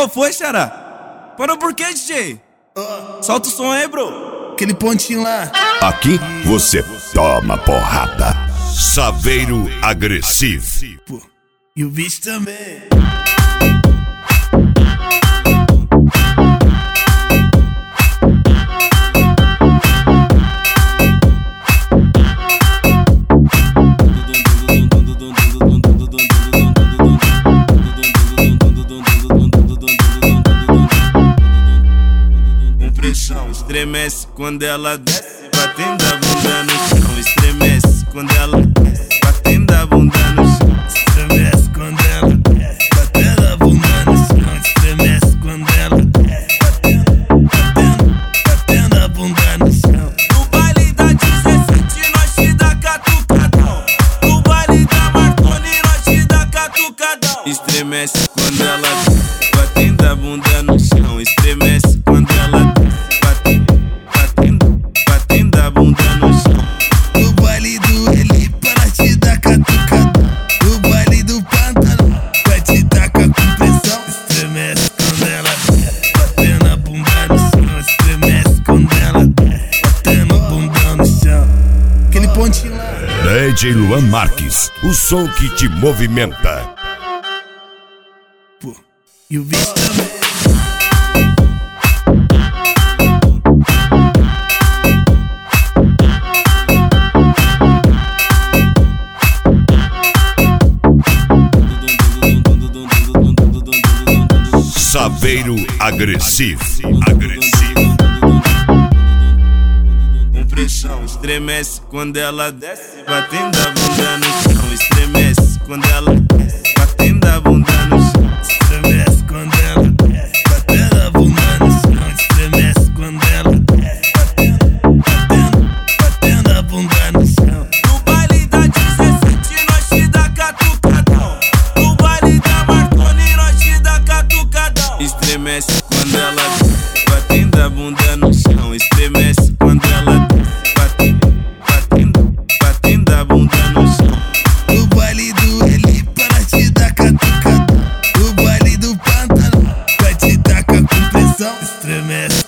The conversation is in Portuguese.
Qual foi, xará? Parou por quê, DJ? Solta o som aí, bro. Aquele pontinho lá. Aqui você toma porrada. Saveiro agressivo. E o bicho também. Estremece quando ela desce, batendo a bunda no chão. Estremece quando ela desce, batendo a bunda no chão. Estremece quando ela desce, batendo a bunda no chão. Estremece quando ela desce, batendo a bunda no chão. No baile da 17 nós te dá catucadão. No baile da Marconi nós te dá catucadão. Estremece quando ela desce, batendo a bunda no chão. Estremece quando ela desce, batendo a bunda no chão. No baile do Elipa nós te dá catucadão. No baile do Pantano vai te tacar com pressão. Estremece quando ela desce, batendo a bunda no chão. Estremece quando ela desce, batendo a bunda no chão. Aquele pontinho lá. DJ Luan Marques, o som que te movimenta. E o bicho também. Saveiro agressivo. Com pressão, estremece quando ela desce, batendo a bunda no chão. Estremece quando ela desce, batendo a bunda no chão. Estremece quando ela desce, batendo a bunda no chão. Estremece quando ela desce, batendo a bunda no chão. No baile da 17 nós te dá catucadão. No baile da Marconi nós te dá catucadão. Estremece quando ela desce, batendo a bunda no chão. Estremece quando ela desce, batendo a bunda no chão. No baile do Elipa nós te dá catucadão. No baile do Pantano vai te tacar com pressão. Estremece